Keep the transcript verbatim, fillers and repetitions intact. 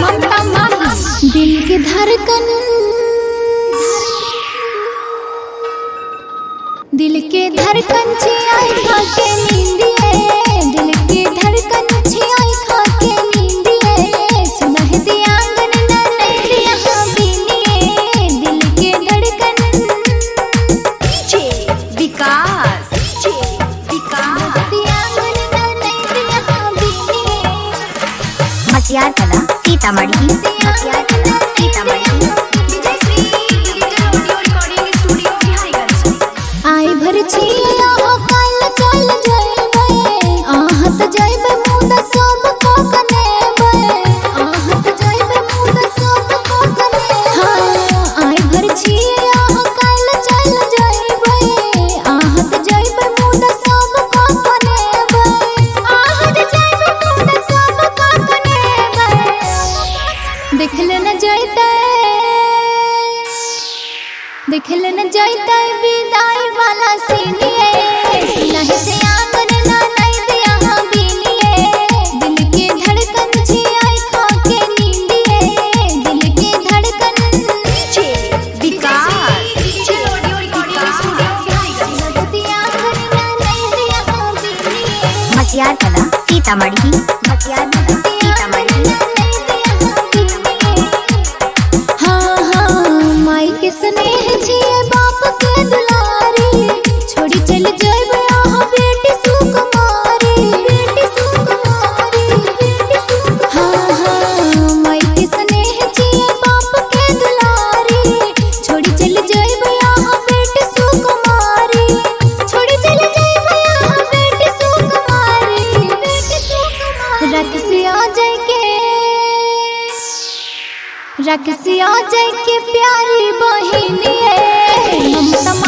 ममता माही। दिल के धड़कन दिल के धड़कन छियाई खा के नींदिए, दिल के धड़कन छियाई खा के नींदिए, सुनह दे आंगन ना नैरिया बीनिए। दिल के धड़कन डीजे विकास डीजे विकास दे आंगन ना नैरिया बीनिए। मटियार कला सीतामढ़ी मटियार कला सीतामढ़ी। आई भर छिया हो काल चल जाइबे, आहत जाइबे मुदा सब को कनेबे, आहत जाइबे मुदा सब को कनेबे। हाँ आई भर छिया हो काल चल जाइबे, आहत जाइबे मुदा सब को कनेबे, आहत जाइबे मुदा सब को कनेबे। देखले न जाइते देखले न जाइते विदाई वाला सीनिए, सुनह दे आंगन ना नैरिया बीनिए। दिल के धड़कन छियाई खा के नींदिए, दिल के धड़कन डीजे विकास डीजे सुनह दे आंगन ना नैरिया बीनिए। मटियार कला सीतामढ़ी मटियार कला सीतामढ़ी। हाँ हाँ माई के स्नेह छिए बाप के दुलारी, छोड़ी चल जाइबे आहा बेटी सुकुमारी, बेटी सुकुमारी, बेटी सुकुमारी। हाँ हाँ माई के स्नेह छिए बाप के दुलारी, छोड़ी चल जाइबे आहा बेटी सुकुमारी, छोड़ी चल जाइबे आहा बेटी सुकुमारी, बेटी सुकुमारी। रख से आ जाए के रख से आ जाए के प्यारी बहिनिए, ममता